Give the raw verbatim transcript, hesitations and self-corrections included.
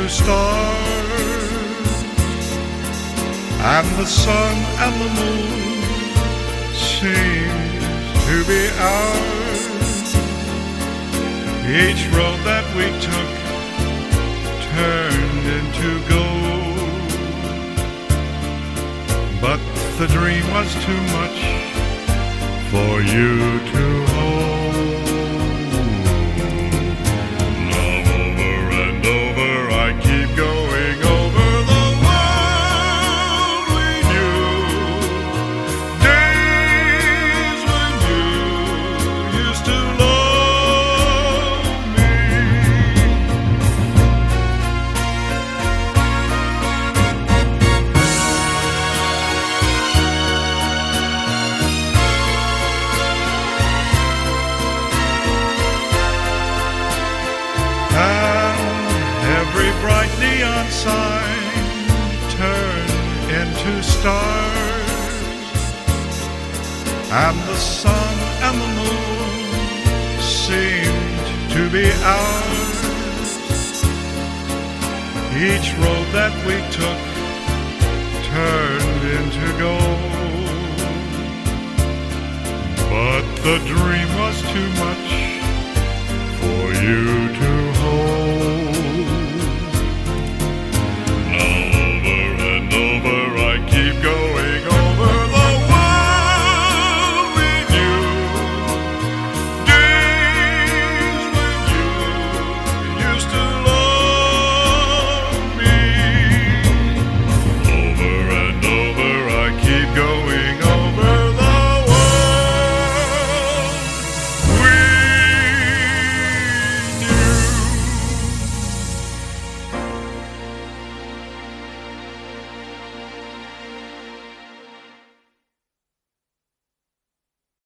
stars, and the sun and the moon seemed to be ours. Each road that we took turned into gold, but the dream was too much for you to hold. Now over and over I keep going over the world we knew, days when you used to love me. And every bright neon sign turned into stars, and the sun and the moon seemed to be ours. Each road that we took turned into gold, but the dream was too much for you to